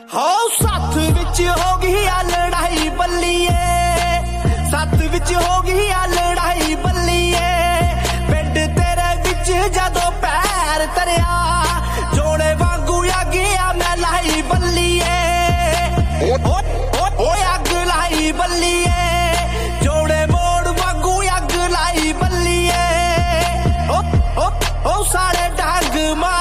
ਹੋ ਸੱਥ ਵਿੱਚ ਹੋ ਗਈ ਆ ਲੜਾਈ ਬੱਲੀਏ, ਸੱਥ ਵਿੱਚ ਹੋ ਗਈ ਆ ਲੜਾਈ ਬੱਲੀਏ। ਪਿੰਡ ਤੇਰੇ ਵਿੱਚ ਜਦੋਂ ਪੈਰ ਤਰਿਆ ਜੋੜੇ ਵਾਂਗੂ ਅੱਗ ਆ ਮੈਂ ਲਾਈ ਬੱਲੀਏ। ਓਏ ਅੱਗ ਲਾਈ ਬੱਲੀਏ, ਜੋੜੇ ਮੋੜ ਵਾਂਗੂ ਅੱਗ ਲਾਈ ਬੱਲੀਏ। ਓ ਸਾਲੇ ਡੰਗ